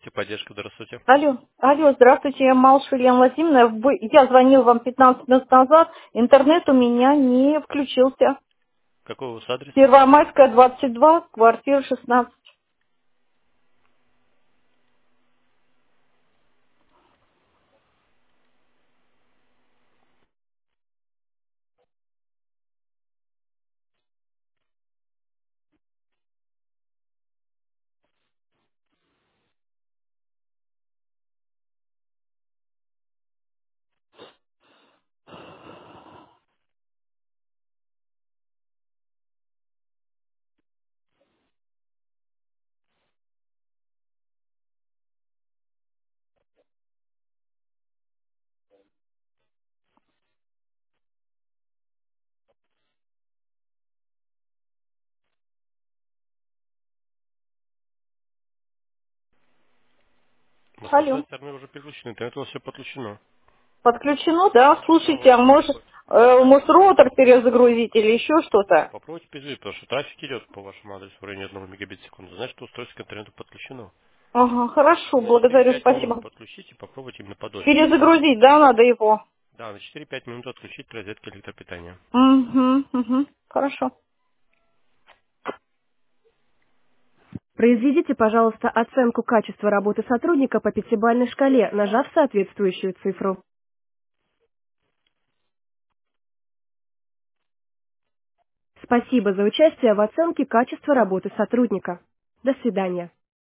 Техподдержка, здравствуйте. Алло, здравствуйте, я Малышева Елена Владимировна. Я звонил вам 15 минут назад, интернет у меня не включился. Какой у вас адрес? Первомайская, 22, квартира 16. Но со своей Алло, стороны уже переключено, интернет у вас все подключено. подключено, да? Ну Слушайте, вот, а может роутер перезагрузить или еще что-то? попробуйте перезвонить, потому что трафик идет по вашему адресу в районе 1 мегабит в секунду. Значит, что устройство к интернету подключено. Ага, хорошо, На благодарю, 4-5 минут спасибо. подключите, попробуйте именно подольше. Перезагрузить, да, надо его? Да, на 4-5 минут отключить розетки электропитания. Угу, хорошо. Произведите, пожалуйста, оценку качества работы сотрудника по пятибалльной шкале, нажав соответствующую цифру. Спасибо за участие в оценке качества работы сотрудника. До свидания.